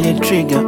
a trigger.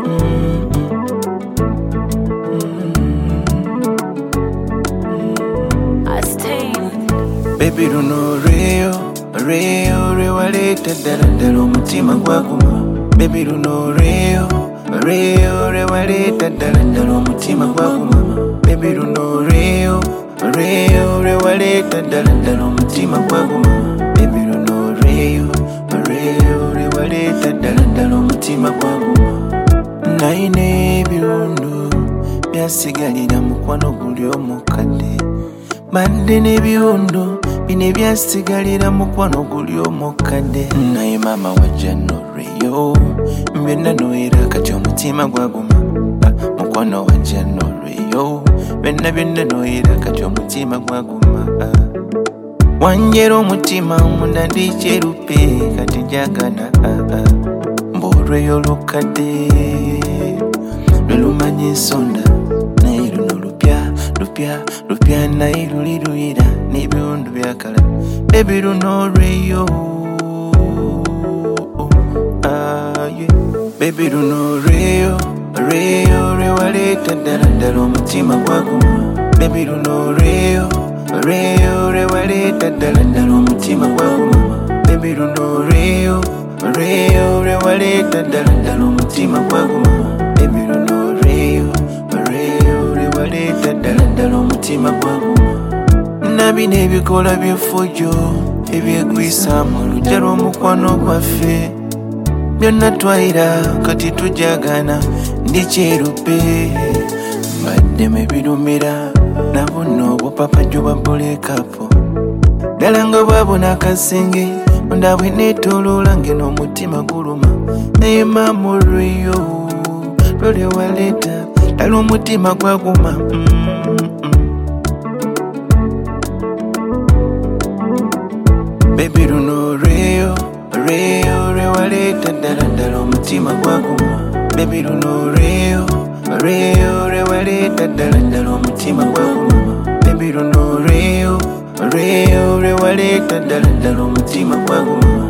Baby, don't know real, waleta dala umutima gwaguma. Baby, don't know real, waleta dala umutima gwaguma. Baby, don't know real, waleta dala umutima gwaguma. Baby, don't know real, waleta dala umutima gwaguma. Naine ebiwundu byasigalira mukwano guli omukadde. Badde n'ebiwundu bine byasigalira mukwano guli omukadde. Naye maama wajja n'olweyo byonna noera kati omutima gwaguma. Mukwano wajja n'olweyo byonna noera kati omutima gwaguma. Wanjera omutima munda ndi kyerupe kati njagana mb'olweyo olukadde lulumanya ensonda naye luno lupya naye luliruyira n'ebiwundu byakala. Baby, luno olweyo Baby, luno olweyo lwewaleeta ddala omutima gwaguma. Baby, luno olweyo lwewaleeta ddala omutima gwaguma. Baby, luno olweyo lwewaleeta ddala omutima gwaguma. Baby, luno olweyo lwewaleeta ddala omutima gwaguma. Nabino ebikola by'effujjo ebyegwisa mu luggya lw'omukwano gwaffe byonna twayira kati tujagana ndi kyerupe. Mbadde mebirumira nabo nno obupapajjo bwa bulekapo ddala nga bwabona akasenge onda bwe neetooloola ngeno omutima guluma. Naye maama olweyo lwewaleeta ddala omutima gwaguma. Baby, luno olweyo lwewaleeta ddala omutima gwaguma. Baby, luno olweyo lwewaleeta ddala omutima gwaguma. Baby, luno olweyo lwewaleeta ddala omutima gwaguma.